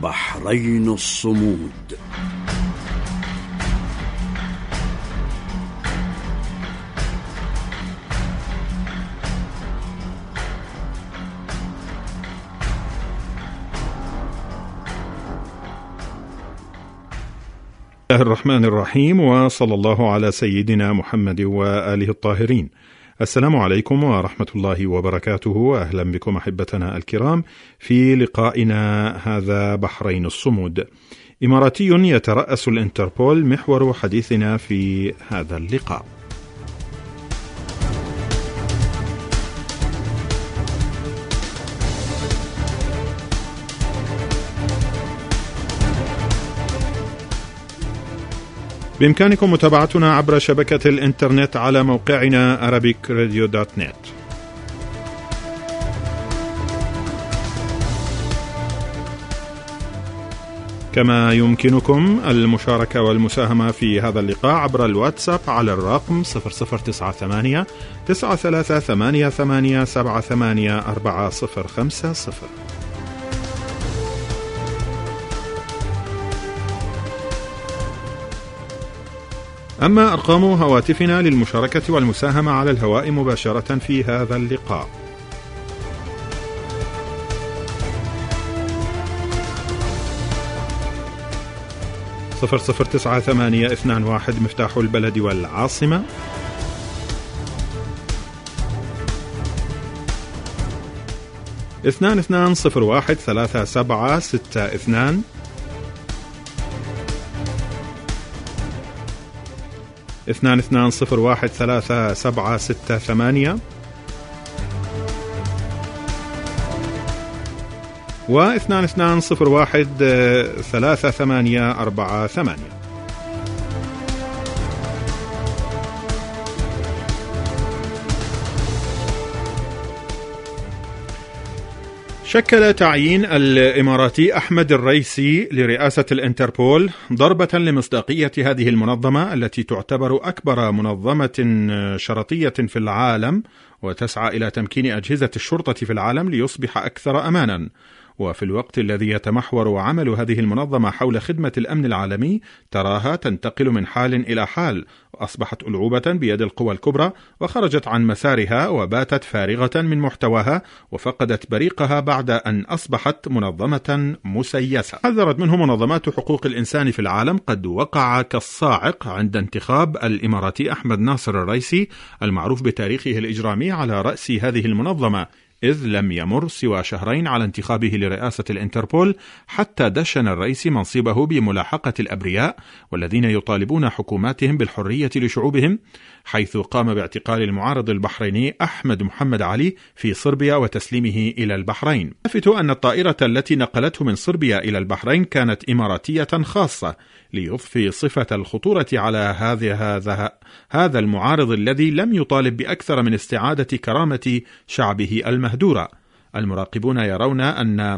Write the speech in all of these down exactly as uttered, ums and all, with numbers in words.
بحرين الصمود. الله الرحمن الرحيم، وصلى الله على سيدنا محمد وآله الطاهرين. السلام عليكم ورحمة الله وبركاته، أهلا بكم أحبتنا الكرام في لقائنا هذا بحرين الصمود. إماراتي يترأس الانتربول محور حديثنا في هذا اللقاء. بإمكانكم متابعتنا عبر شبكة الإنترنت على موقعنا arabic radio dot net. كما يمكنكم المشاركة والمساهمة في هذا اللقاء عبر الواتساب على الرقم صفر صفر تسعة ثمانية تسعة ثلاثة ثمانية ثمانية سبعة ثمانية أربعة صفر خمسة صفر. أما أرقام هواتفنا للمشاركة والمساهمة على الهواء مباشرة في هذا اللقاء: صفر صفر تسعة ثمانية اثنان واحد مفتاح البلد والعاصمة، اثنان اثنان صفر واحد ثلاثة سبعة ستة اثنان، اثنان اثنان صفر واحد ثلاثة سبعة ستة ثمانية، واثنان اثنان صفر واحد ثلاثة ثمانية أربعة ثمانية. شكل تعيين الإماراتي أحمد الريسي لرئاسة الانتربول ضربة لمصداقية هذه المنظمة التي تعتبر أكبر منظمة شرطية في العالم، وتسعى إلى تمكين أجهزة الشرطة في العالم ليصبح أكثر أمانا. وفي الوقت الذي يتمحور عمل هذه المنظمة حول خدمة الأمن العالمي، تراها تنتقل من حال إلى حال، وأصبحت ألعوبة بيد القوى الكبرى، وخرجت عن مسارها وباتت فارغة من محتواها، وفقدت بريقها بعد أن أصبحت منظمة مسيسة. حذرت منه منظمات حقوق الإنسان في العالم قد وقع كالصاعق عند انتخاب الإماراتي أحمد ناصر الريسي المعروف بتاريخه الإجرامي على رأس هذه المنظمة، إذ لم يمر سوى شهرين على انتخابه لرئاسة الانتربول حتى دشن الرئيسي منصبه بملاحقة الأبرياء والذين يطالبون حكوماتهم بالحرية لشعوبهم، حيث قام باعتقال المعارض البحريني أحمد محمد علي في صربيا وتسليمه إلى البحرين. لافت أن الطائرة التي نقلته من صربيا إلى البحرين كانت إماراتية خاصة ليضفي صفة الخطورة على هذا هذا هذا المعارض الذي لم يطالب بأكثر من استعادة كرامة شعبه المهدورة. المراقبون يرون أن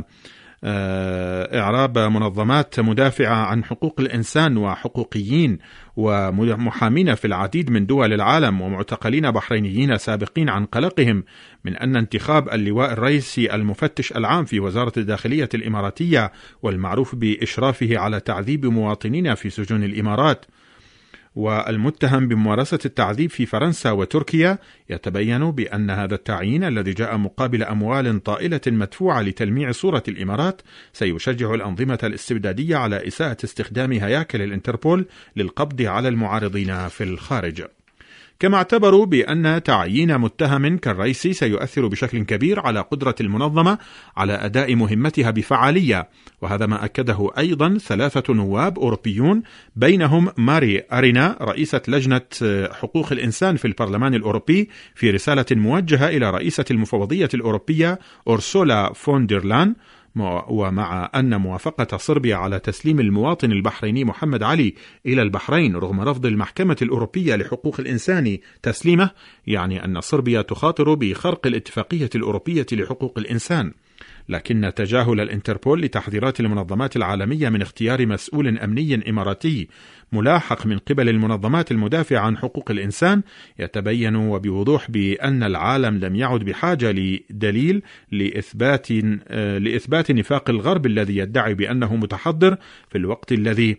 إعراب منظمات مدافعة عن حقوق الإنسان وحقوقيين ومحامين في العديد من دول العالم ومعتقلين بحرينيين سابقين عن قلقهم من أن انتخاب اللواء الرئيسي المفتش العام في وزارة الداخلية الإماراتية والمعروف بإشرافه على تعذيب مواطنين في سجون الإمارات والمتهم بممارسة التعذيب في فرنسا وتركيا، يتبين بأن هذا التعيين الذي جاء مقابل أموال طائلة مدفوعة لتلميع صورة الإمارات سيشجع الأنظمة الاستبدادية على إساءة استخدام هياكل الانتربول للقبض على المعارضين في الخارج. كما اعتبروا بأن تعيين متهم كالرئيسي سيؤثر بشكل كبير على قدرة المنظمة على أداء مهمتها بفعالية، وهذا ما أكده أيضا ثلاثة نواب أوروبيون بينهم ماري أرينا رئيسة لجنة حقوق الإنسان في البرلمان الأوروبي في رسالة موجهة إلى رئيسة المفوضية الأوروبية أورسولا فون دير لاين. ومع أن موافقة صربيا على تسليم المواطن البحريني محمد علي إلى البحرين رغم رفض المحكمة الأوروبية لحقوق الإنسان تسليمه، يعني أن صربيا تخاطر بخرق الاتفاقية الأوروبية لحقوق الإنسان. لكن تجاهل الانتربول لتحذيرات المنظمات العالمية من اختيار مسؤول أمني إماراتي ملاحق من قبل المنظمات المدافعة عن حقوق الإنسان يتبين وبوضوح بأن العالم لم يعد بحاجة لدليل لإثبات لإثبات نفاق الغرب الذي يدعي بأنه متحضر في الوقت الذي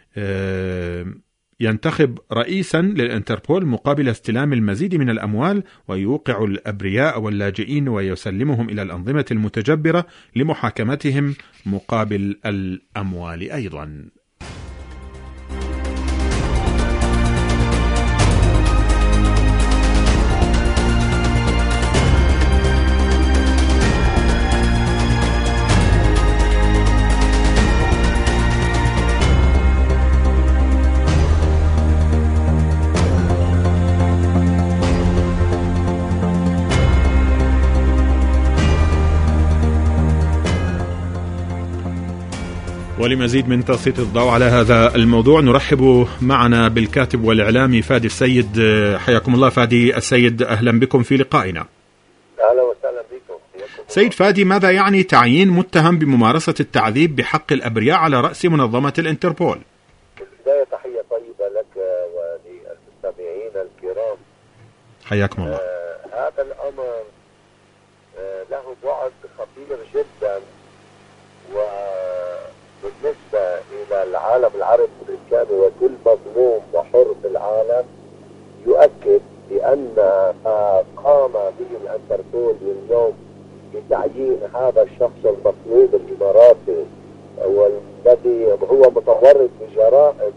ينتخب رئيسا للانتربول مقابل استلام المزيد من الأموال ويوقع الأبرياء واللاجئين ويسلمهم إلى الأنظمة المتجبرة لمحاكمتهم مقابل الأموال أيضا. ولمزيد من تسليط الضوء على هذا الموضوع نرحب معنا بالكاتب والإعلامي فادي السيد. حياكم الله فادي السيد، أهلا بكم في لقائنا. أهلا وسهلا بكم. سيد فادي، ماذا يعني تعيين متهم بممارسة التعذيب بحق الأبرياء على رأس منظمة الانتربول؟ في البداية تحية طيبة لك وللمستمعين الكرام. حياكم الله. آه هذا الأمر آه له بعد خطير جدا، وبالنسبة إلى العالم العربي والإسلامي وكل مظلوم وحر في العالم يؤكد بأن ما قام به الانتربول اليوم بتعيين هذا الشخص المطلوب الإماراتي والذي هو متورط بجرائم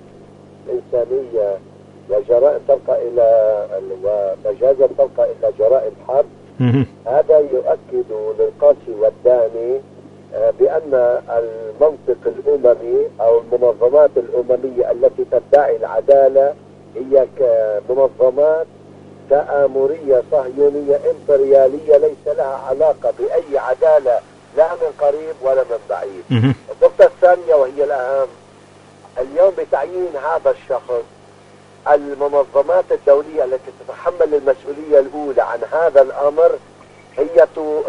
إنسانية وجرائم ترقى إلى ومجازا ترقى إلى جرائم حرب، هذا يؤكد للقاسي والداني بأن المنطق الأممي أو المنظمات الأممية التي تدعي العدالة هي كمنظمات تآمرية صهيونية إمبريالية ليس لها علاقة بأي عدالة لا من قريب ولا من بعيد. النقطة الثانية وهي الأهم، اليوم بتعيين هذا الشخص المنظمات الدولية التي تتحمل المسؤولية الأولى عن هذا الأمر هي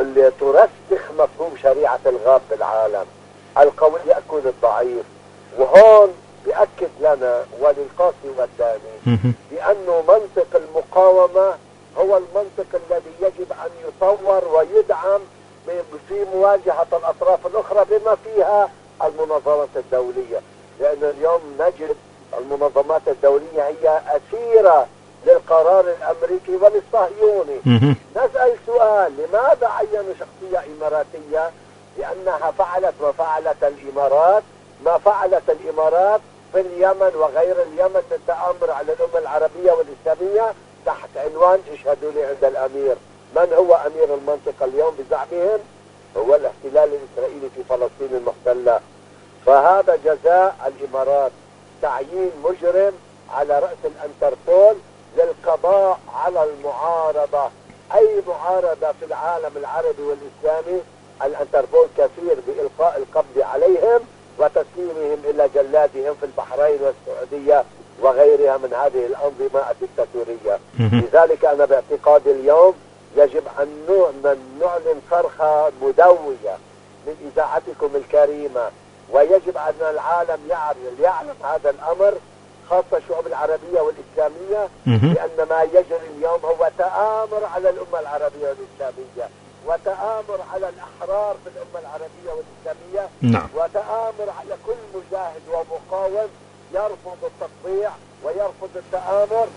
ترسخ مفهوم شريعة الغاب في العالم، القوي يأكل الضعيف. وهون بيأكد لنا وللقاسي والداني بأنه منطق المقاومة هو المنطق الذي يجب أن يطور ويدعم في مواجهة الأطراف الأخرى بما فيها المنظمات الدولية، لأن اليوم نجد المنظمات الدولية هي أسيرة للقرار الأمريكي وللصهيوني. نسأل سؤال، لماذا عينوا شخصية إماراتية؟ لأنها فعلت ما فعلت الإمارات ما فعلت الإمارات في اليمن وغير اليمن من تآمر على الأمة العربية والإسلامية تحت عنوان اشهدوا لي عند الأمير. من هو أمير المنطقة اليوم بزعمهم؟ هو الاحتلال الإسرائيلي في فلسطين المحتلة. فهذا جزاء الإمارات، تعيين مجرم على رأس الانتربول للقضاء على المعارضة. أي معارضة في العالم العربي والإسلامي الانتربول كثير بإلقاء القبض عليهم وتسليمهم إلى جلادهم في البحرين والسعودية وغيرها من هذه الأنظمة الدكتاتورية. لذلك أنا باعتقادي اليوم يجب أن نعلن صرخة مدوية من إذاعتكم الكريمة، ويجب أن العالم يعلم هذا الأمر، خاصة الشعوب العربية والإسلامية، لأن ما يجري اليوم هو تآمر على الأمة العربية والإسلامية، وتآمر على الأحرار في الأمة العربية والإسلامية، نعم. وتآمر على كل مجاهد ومقاوم يرفض التطبيع ويرفض التآمر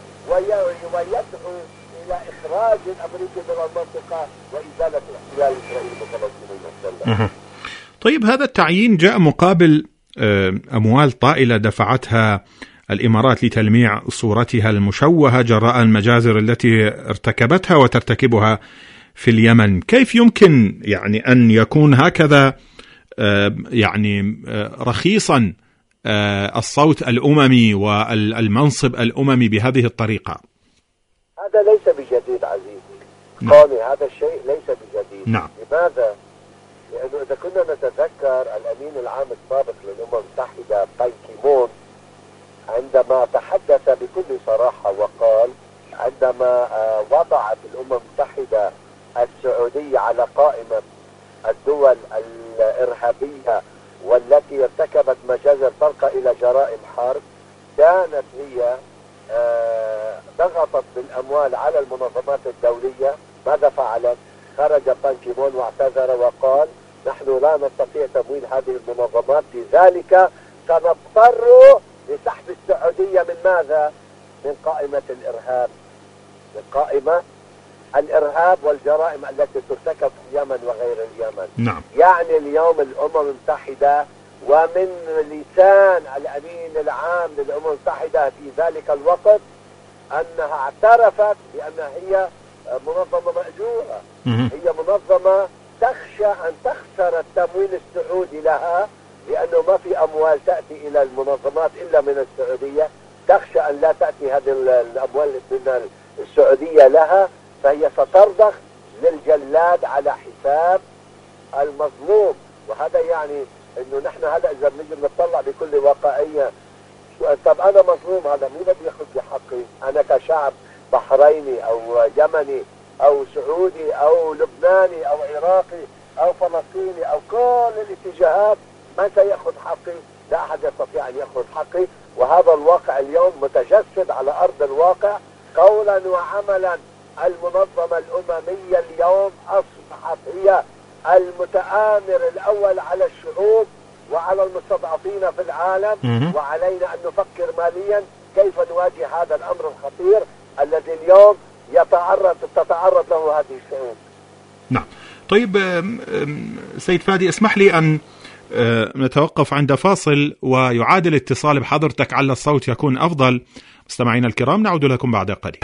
ويدعو إلى إخراج الأمريكي من المنطقة وإزالة الاحتلال الإسرائيلي بفلسطين المحتلة. طيب، هذا التعيين جاء مقابل أموال طائلة دفعتها الإمارات لتلميع صورتها المشوهة جراء المجازر التي ارتكبتها وترتكبها في اليمن. كيف يمكن يعني أن يكون هكذا يعني رخيصا الصوت الأممي والمنصب الأممي بهذه الطريقة؟ هذا ليس بجديد عزيزي. نعم. قاني هذا الشيء ليس بجديد. نعم. لماذا؟ لأنه إذا كنا نتذكر الأمين العام السابق للأمم المتحدة بان كي-مون عندما تحدث بكل صراحة وقال عندما وضعت الأمم المتحدة السعودية على قائمة الدول الإرهابية والتي ارتكبت مجازر ترقى إلى جرائم حرب كانت هي آه ضغطت بالأموال على المنظمات الدولية. ماذا فعلت؟ خرج بان كي-مون واعتذر وقال نحن لا نستطيع تمويل هذه المنظمات، لذلك سنضطر لسحب السعودية من ماذا؟ من قائمة الإرهاب، من قائمة الإرهاب والجرائم التي ترتكب في اليمن وغير اليمن. نعم. يعني اليوم الأمم المتحدة ومن لسان الأمين العام للأمم المتحدة في ذلك الوقت أنها اعترفت بأنها هي منظمة مأجورة، هي منظمة تخشى أن تخسر التمويل السعودي لها، لأنه ما في أموال تأتي إلى المنظمات إلا من السعودية، تخشى أن لا تأتي هذه الأموال من السعودية لها، فهي سترضخ للجلاد على حساب المظلوم. وهذا يعني انه نحن هذا اذا بنجي نطلع بكل واقعيه، طب انا مظلوم، هذا مين بده ياخذ لي حقي؟ انا كشعب بحريني او يمني او سعودي او لبناني او عراقي او فلسطيني او كل الاتجاهات، من سيأخذ حقي؟ لا احد يستطيع ان ياخذ حقي. وهذا الواقع اليوم متجسد على ارض الواقع قولا وعملا. المنظمة الأممية اليوم أصبحت هي المتآمر الأول على الشعوب وعلى المستضعفين في العالم، وعلينا أن نفكر ماليا كيف نواجه هذا الأمر الخطير الذي اليوم يتعرض تتعرض له هذه الشعوب. نعم. طيب سيد فادي، اسمح لي أن نتوقف عند فاصل ويعاد الاتصال بحضرتك على الصوت يكون أفضل. مستمعينا الكرام، نعود لكم بعد قليل.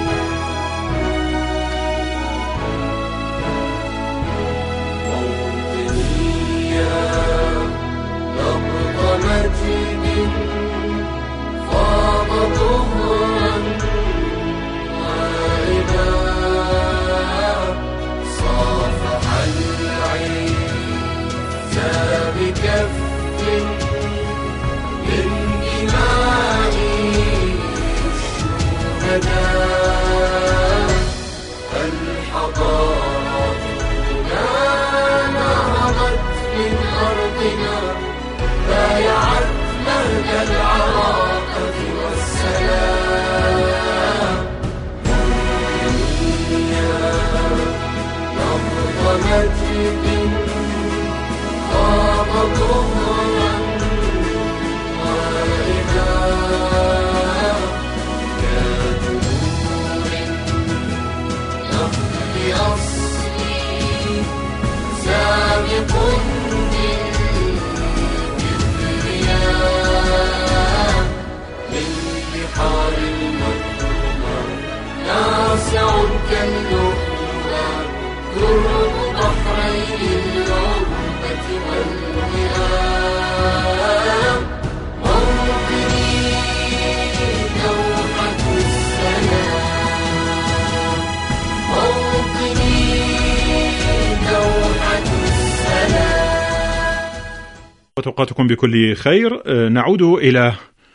وتوقعتكم بكل خير. نعود إلى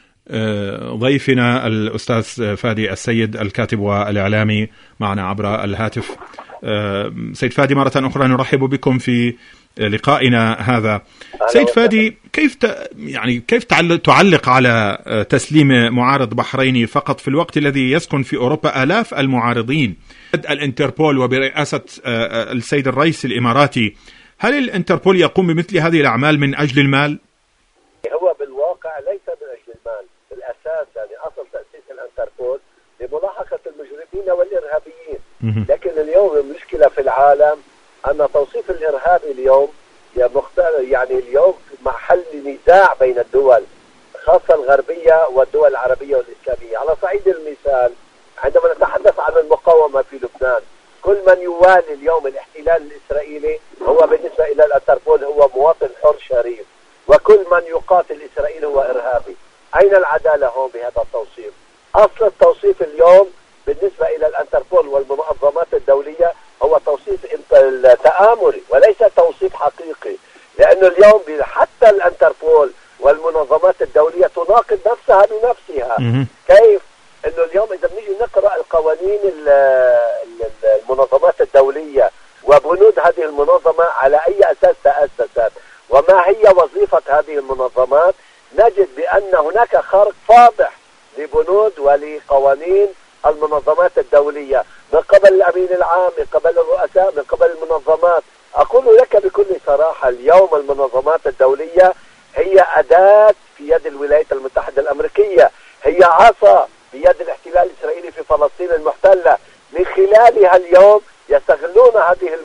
ضيفنا الأستاذ فادي السيد، الكاتب والإعلامي معنا عبر الهاتف. سيد فادي، مرة أخرى نرحب بكم في لقائنا هذا. سيد فادي، كيف يعني كيف تعلق على تسليم معارض بحريني فقط في الوقت الذي يسكن في أوروبا آلاف المعارضين؟ الانتربول وبرئاسة السيد الرئيس الإماراتي، هل الانتربول يقوم بمثل هذه الأعمال من أجل المال؟ هو بالواقع ليس من أجل المال، بالأساس يعني أصل تأسيس الانتربول لملاحقة المجرمين والإرهابيين. لكن اليوم المشكلة في العالم أن توصيف الإرهابي اليوم يعني اليوم محل نزاع بين الدول، خاصة الغربية والدول العربية والإسلامية. على صعيد المثال، عندما نتحدث عن المقاومة في لبنان، كل من يوالي اليوم الاحتلال الإسرائيلي هو بالنسبة إلى الانتربول هو مواطن حر شريف، وكل من يقاتل إسرائيل هو إرهابي. أين العدالة هون بهذا التوصيف؟ أصل التوصيف اليوم بالنسبة إلى الانتربول والمنظمات الدولية هو توصيف تآمري وليس توصيف حقيقي، لأنه اليوم حتى الانتربول والمنظمات الدولية تناقض نفسها بنفسها. كيف؟ انه اليوم اذا بنيجي نقرا القوانين المنظمات الدوليه وبنود هذه المنظمه، على اي هذه المنظمات نجد بأن هناك خرق فاضح لبنود ولقوانين المنظمات الدولية، من قبل الأمين العام، من قبل الرؤساء، من قبل المنظمات. أقول لك بكل صراحة اليوم المنظمات الدولية هي أداة في يد الولايات المتحدة الأمريكية، هي عصا بيد الاحتلال الإسرائيلي في فلسطين المحتلة. من خلالها اليوم يستغلون هذه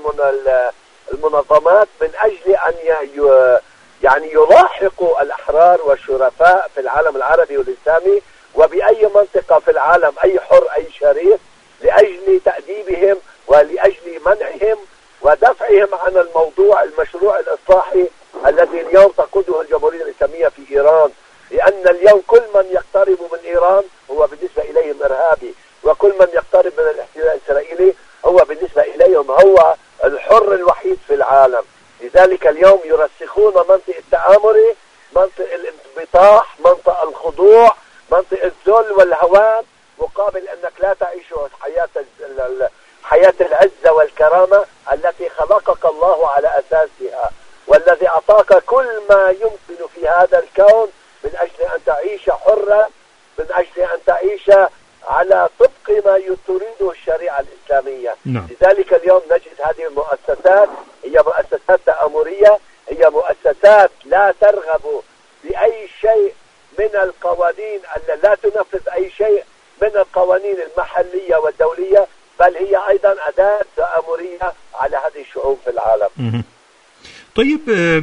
المنظمات من أجل أن يعني يلاحقوا الأحرار والشرفاء في العالم العربي والإسلامي وبأي منطقة في العالم، أي حر أي شريف، لأجل تأديبهم ولأجل منعهم ودفعهم عن الموضوع المشروع الإصلاحي الذي اليوم تقوده الجمهورية الإسلامية في إيران. لأن اليوم كل من يقترب من إيران هو بالنسبة إليهم إرهابي، وكل من يقترب من الاحتلال الإسرائيلي هو بالنسبة إليهم هو الحر الوحيد في العالم. لذلك اليوم يرسخون منطق التآمري، منطق الانبطاح، منطق الخضوع، منطق الذل والهوان، مقابل أنك لا تعيش حياة حياة العزة والكرامة التي خلقك الله على أساسها، والذي أعطاك كل ما يمكن في هذا الكون من أجل أن تعيش حرا، من أجل أن تعيش على طبق ما تريده الشريعة الإسلامية. نعم. لذلك اليوم نجد هذه المؤسسات هي مؤسسات تآمرية، هي مؤسسات لا ترغب بأي شيء من القوانين، لا تنفذ أي شيء من القوانين المحلية والدولية، بل هي أيضا أداة تآمرية على هذه الشعوب في العالم. طيب،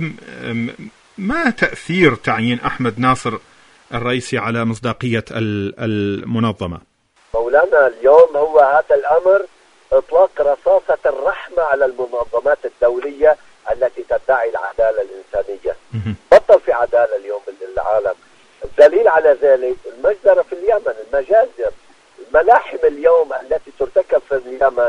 ما تأثير تعيين أحمد ناصر الرئيسي على مصداقية المنظمة؟ مولانا اليوم هو هذا الأمر إطلاق رصاصة الرحمة على المنظمات الدولية التي تدعي العدالة الإنسانية. بطل في عدالة اليوم بالعالم. الدليل على ذلك المجزرة في اليمن، المجازر، الملاحم اليوم التي ترتكب في اليمن،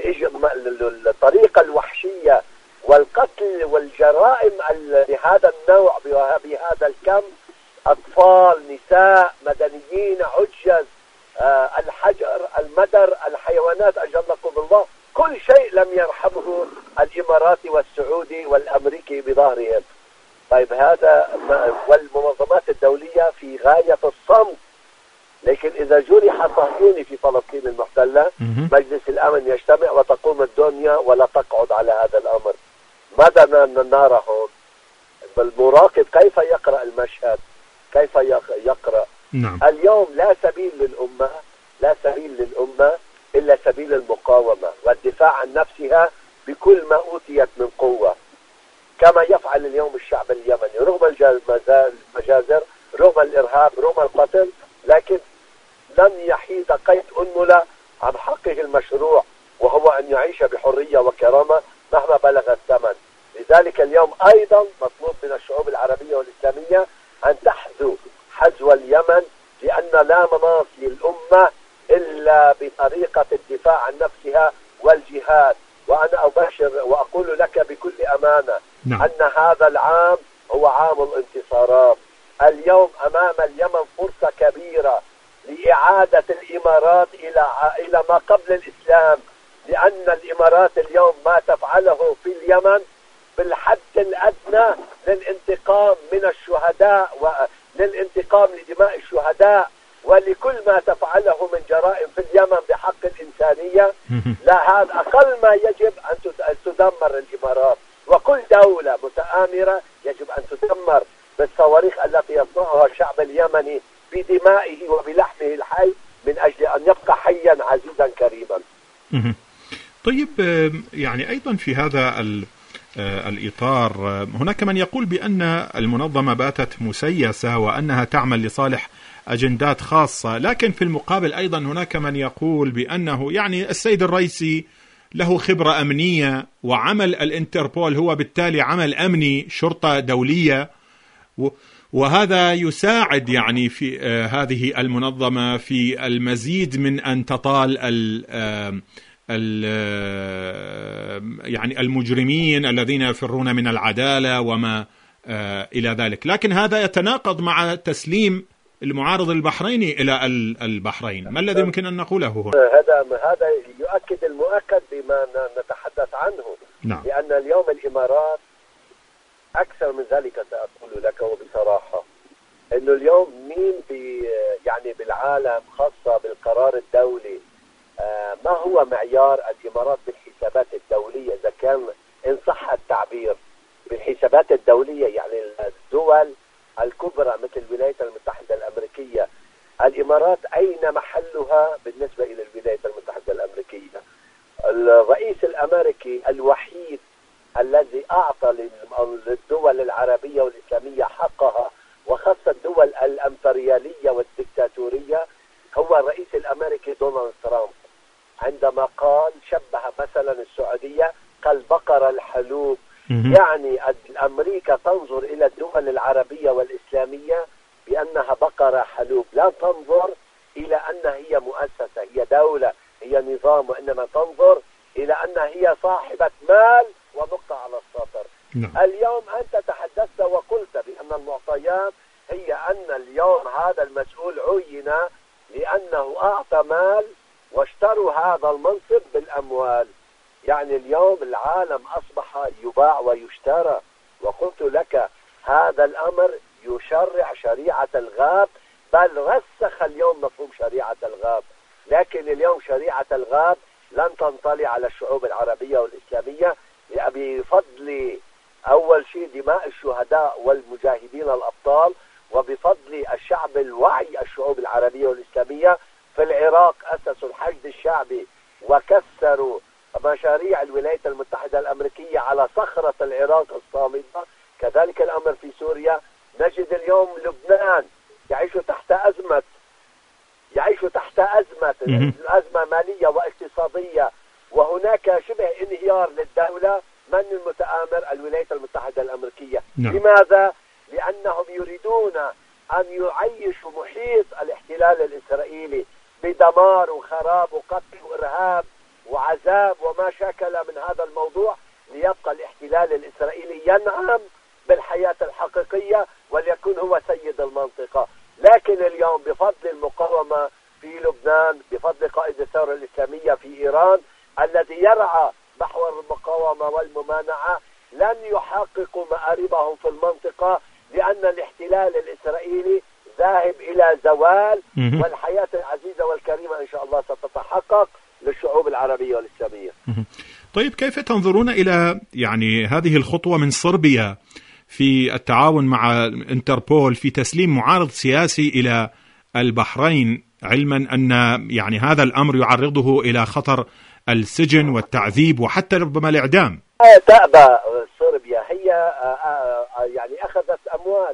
الطريقة الوحشية والقتل والجرائم بهذا النوع بهذا الكم، أطفال، نساء، مدنيين، عجز، آه، الحجر، المدر، الحيوانات، أجلكم الله، كل شيء لم يرحمه الإماراتي والسعودي والأمريكي بظهرهم. طيب هذا والمنظمات الدولية في غاية الصمت. لكن إذا جرح صهيوني في فلسطين المحتلة، مجلس الأمن يجتمع وتقوم الدنيا ولا تقعد على هذا الأمر. ماذا نراه؟ المراقب كيف يقرأ المشهد، كيف يقرأ؟ نعم. اليوم لا سبيل للأمة، لا سبيل للأمة إلا سبيل المقاومة والدفاع عن نفسها بكل ما أوتيت من قوة، كما يفعل اليوم الشعب اليمني رغم المجازر، رغم الإرهاب، رغم القتل، لكن لم يحيد قيد أنملة عن حقه المشروع، وهو أن يعيش بحرية وكرامة مهما بلغ الثمن. لذلك اليوم أيضا مطلوب من الشعوب العربية والإسلامية أن تحذو حذو اليمن، لأن لا مناص للأمة إلا بطريقة الدفاع عن نفسها والجهاد. وأنا أبشر وأقول لك بكل أمانة نعم. أن هذا العام هو عام الانتصارات. اليوم أمام اليمن فرصة كبيرة لإعادة الإمارات إلى إلى ما قبل الإسلام، لأن الإمارات اليوم ما تفعله في اليمن بالحد الأدنى للانتقام من الشهداء وللانتقام لدماء الشهداء ولكل ما تفعله من جرائم في اليمن بحق الإنسانية. لا، هذا أقل ما يجب أن تدمر الإمارات، وكل دولة متآمرة يجب أن تدمر بالصواريخ التي يصنعها الشعب اليمني بدمائه وبلحمه الحي من أجل أن يبقى حيا عزيزا كريما. طيب، يعني أيضا في هذا الإطار هناك من يقول بأن المنظمة باتت مسيسة وأنها تعمل لصالح أجندات خاصة، لكن في المقابل أيضا هناك من يقول بأنه يعني السيد الرئيسي له خبرة أمنية، وعمل الانتربول هو بالتالي عمل أمني، شرطة دولية، وهذا يساعد يعني في هذه المنظمة في المزيد من أن تطال ال ال يعني المجرمين الذين يفرون من العدالة وما إلى ذلك. لكن هذا يتناقض مع تسليم المعارض البحريني إلى البحرين. ما الذي يمكن أن نقوله هنا؟ هذا هذا يؤكد المؤكد بما نتحدث عنه. نعم. لأن اليوم الإمارات أكثر من ذلك سأقول لك وبصراحة إنه اليوم مين بي يعني بالعالم خاصة بالقرار الدولي آه ما هو معيار الإمارات بالحسابات الدولية، إذا كان إن صح التعبير بالحسابات الدولية، يعني الدول الكبرى مثل الولايات المتحدة الأمريكية، الإمارات أين محلها بالنسبة إلى الولايات المتحدة الأمريكية؟ الرئيس الأمريكي الوحيد الذي أعطى للدول العربية والإسلامية حقها وخاصة الدول الأمبريالية والدكتاتورية هو الرئيس الأمريكي دونالد ترامب، عندما قال شبه مثلا السعودية كالبقرة الحلوب. يعني أمريكا تنظر إلى الدول العربية والإسلامية بأنها بقرة حلوب، لا تنظر إلى أنها هي مؤسسة، هي دولة، هي نظام، وإنما تنظر إلى أنها هي صاحبة مال ونقطة على السطر. نعم. اليوم أنت تحدثت وقلت بأن المعطيات هي أن اليوم هذا المسؤول عين لأنه أعطى مال واشتروا هذا المنصب بالأموال. يعني اليوم العالم أصبح يباع ويشترى، وقلت لك هذا الأمر يشرع شريعة الغاب، بل رسخ اليوم مفهوم شريعة الغاب. لكن اليوم شريعة الغاب لن تنطلي على الشعوب العربية والإسلامية بفضل أول شيء دماء الشهداء والمجاهدين الأبطال، وبفضل الشعب الوعي الشعوب العربية والإسلامية. في العراق أسسوا الحشد الشعبي وكسروا مشاريع الولايات المتحدة الأمريكية على صخرة العراق الصامدة. كذلك الأمر في سوريا. نجد اليوم لبنان يعيش تحت أزمة يعيش تحت أزمة أزمة مالية واقتصادية، وهناك شبه انهيار للدولة. من المتآمر؟ الولايات المتحدة الأمريكية. نعم. لماذا؟ لأنهم يريدون أن يعيشوا محيط الاحتلال الإسرائيلي بدمار وخراب وقتل وإرهاب وعذاب وما شكل من هذا الموضوع، ليبقى الاحتلال الإسرائيلي ينعم بالحياة الحقيقية وليكون هو سيد المنطقة. لكن اليوم بفضل المقاومة في لبنان، بفضل قائد الثورة الإسلامية في إيران الذي يرعى محور المقاومة والممانعة، لن يحققوا مآربهم في المنطقة، لأن الاحتلال الإسرائيلي ذاهب إلى زوال، والحياة العزيزة والكريمة إن شاء الله ستتحقق للشعوب العربية والإسلامية. طيب، كيف تنظرون إلى يعني هذه الخطوة من صربيا في التعاون مع انتربول في تسليم معارض سياسي إلى البحرين، علما أن يعني هذا الأمر يعرضه إلى خطر السجن والتعذيب وحتى ربما الإعدام؟ تأبى صربيا، هي يعني أخذت أموال،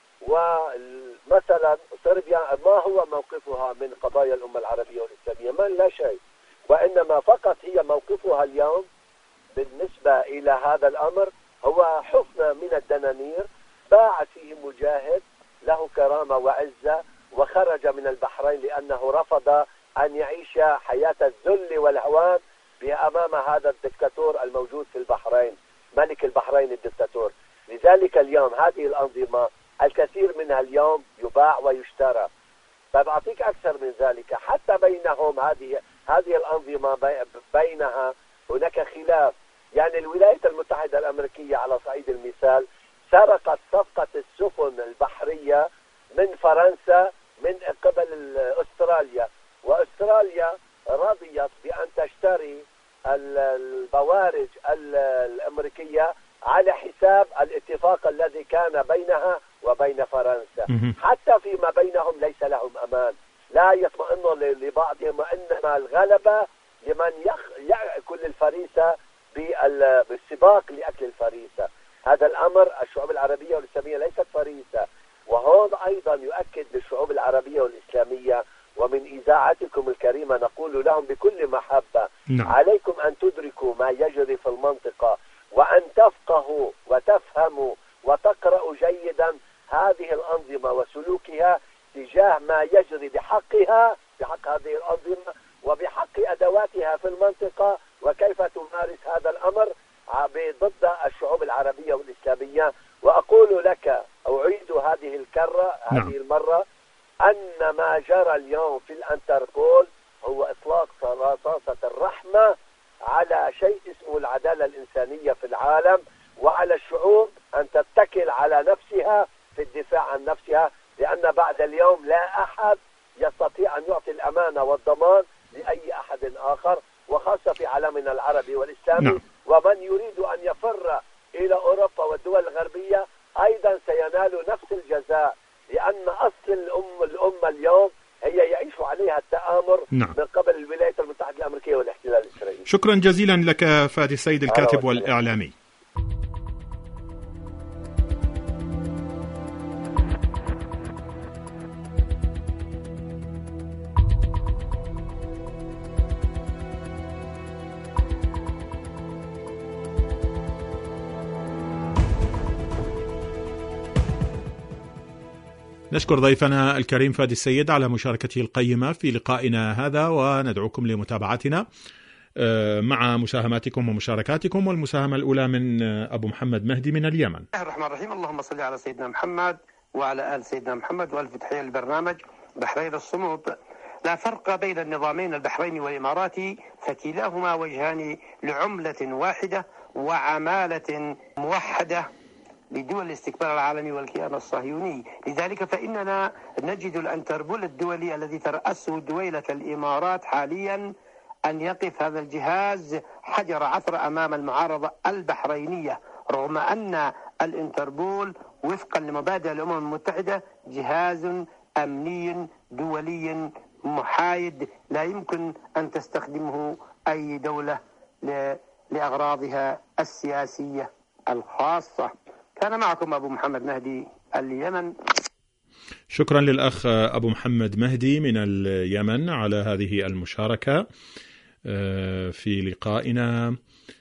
ومثلا صربيا ما هو موقفها من قضايا الأمة العربية والإسلامية؟ من لا شيء، وإنما فقط هي موقفها اليوم بالنسبة إلى هذا الأمر هو حفنة من الدنانير باع فيه مجاهد له كرامة وعزة، وخرج من البحرين لأنه رفض أن يعيش حياة الذل والهوان أمام هذا الدكتاتور الموجود في البحرين، ملك البحرين الدكتاتور. لذلك اليوم هذه الأنظمة الكثير منها اليوم يباع ويشترى. طيب أعطيك أكثر من ذلك، حتى بينهم هذه هذه الأنظمة بينها هناك خلاف. يعني الولايات المتحدة الأمريكية على صعيد المثال سرقت صفقة السفن البحرية من فرنسا من قبل أستراليا، وأستراليا رضيت بأن تشتري البوارج الأمريكية على حساب الاتفاق الذي كان بينها وبين فرنسا. حتى فيما بينهم ليس لهم أمان، لا يطمئنوا لبعضهم، وإنما الغلبة لمن يأكل الفريسة بالسباق لأكل الفريسة. هذا الأمر الشعوب العربية والإسلامية ليست فريسة، وهذا أيضا يؤكد للشعوب العربية والإسلامية ومن إذاعتكم الكريمة نقول لهم بكل محبة: نعم. عليكم أن تدركوا ما يجري في المنطقة، وأن تفقهوا وتفهموا وتقرأوا جيدا هذه الأنظمة وسلوكها تجاه ما يجري بحقها، بحق هذه الأنظمة وبحق أدواتها في المنطقة، وكيف تمارس هذا الأمر ضد الشعوب العربية والإسلامية. وأقول لك أعيد هذه الكرة هذه نعم. المرة أن ما جرى اليوم في الانتربول هو إطلاق رصاصة الرحمة على شيء اسمه العدالة الإنسانية في العالم، وعلى الشعوب أن تتكل على نفسها في الدفاع عن نفسها، لأن بعد اليوم لا أحد يستطيع أن يعطي الأمانة والضمان لأي أحد آخر، وخاصة في عالمنا العربي والإسلامي. نعم. ومن يريد أن يفر إلى أوروبا والدول الغربية أيضا سينال نفس الجزاء، لأن أصل الأم الأمة اليوم هي يعيش عليها التآمر. نعم. من قبل الولايات المتحدة الأمريكية والاحتلال الإسرائيلي. شكرا جزيلا لك فادي السيد الكاتب والإعلامي. نشكر ضيفنا الكريم فادي السيد على مشاركته القيمة في لقائنا هذا، وندعوكم لمتابعتنا مع مساهماتكم ومشاركاتكم. والمساهمة الأولى من أبو محمد مهدي من اليمن. بسم الله الرحمن الرحيم. اللهم صل على سيدنا محمد وعلى آل سيدنا محمد وألف تحية للبرنامج بحرين الصمود. لا فرق بين النظامين البحريني والإماراتي، فكلاهما وجهان لعملة واحدة وعمالة موحدة لدول الاستكبار العالمي والكيان الصهيوني. لذلك فإننا نجد الانتربول الدولي الذي ترأسه دويلة الإمارات حاليا أن يقف هذا الجهاز حجر عثر أمام المعارضة البحرينية، رغم أن الانتربول وفقا لمبادئ الأمم المتحدة جهاز أمني دولي محايد لا يمكن أن تستخدمه أي دولة لأغراضها السياسية الخاصة. كان معكم أبو محمد مهدي اليمن. شكرا للأخ أبو محمد مهدي من اليمن على هذه المشاركة في لقائنا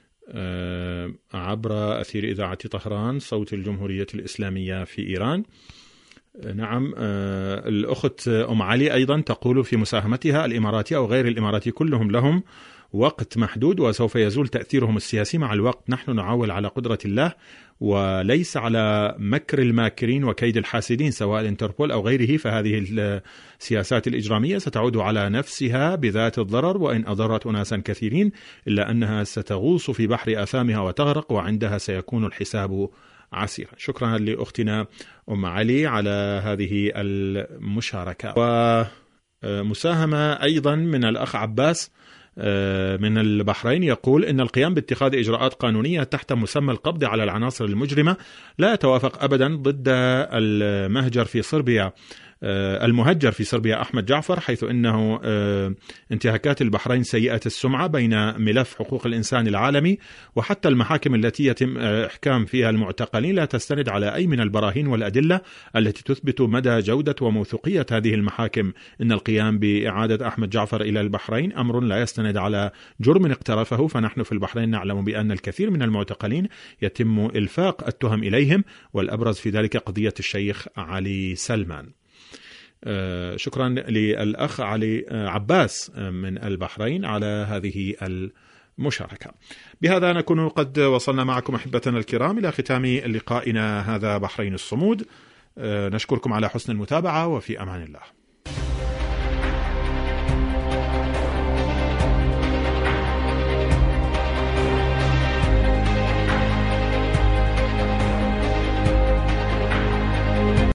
عبر أثير إذاعة طهران صوت الجمهورية الإسلامية في إيران. نعم، الأخت أم علي أيضا تقول في مساهمتها: الإماراتي أو غير الإماراتي كلهم لهم وقت محدود وسوف يزول تأثيرهم السياسي مع الوقت. نحن نعول على قدرة الله وليس على مكر الماكرين وكيد الحاسدين، سواء الانتربول أو غيره. فهذه السياسات الإجرامية ستعود على نفسها بذات الضرر، وإن أضرت أناسا كثيرين إلا أنها ستغوص في بحر آثامها وتغرق، وعندها سيكون الحساب عسيرا. شكرا لأختنا أم علي على هذه المشاركة. ومساهمة أيضا من الأخ عباس من البحرين يقول إن القيام باتخاذ إجراءات قانونية تحت مسمى القبض على العناصر المجرمة لا يتوافق أبدا ضد المهجر في صربيا المهجر في صربيا أحمد جعفر، حيث إنه انتهاكات البحرين سيئة السمعة بين ملف حقوق الإنسان العالمي، وحتى المحاكم التي يتم إحكام فيها المعتقلين لا تستند على أي من البراهين والأدلة التي تثبت مدى جودة وموثوقية هذه المحاكم. إن القيام بإعادة أحمد جعفر إلى البحرين أمر لا يستند على جرم اقترفه، فنحن في البحرين نعلم بأن الكثير من المعتقلين يتم إلفاق التهم إليهم، والأبرز في ذلك قضية الشيخ علي سلمان. آه شكرا للأخ علي آه عباس آه من البحرين على هذه المشاركة. بهذا نكون قد وصلنا معكم أحبتنا الكرام إلى ختام لقائنا هذا بحرين الصمود. آه نشكركم على حسن المتابعة، وفي أمان الله.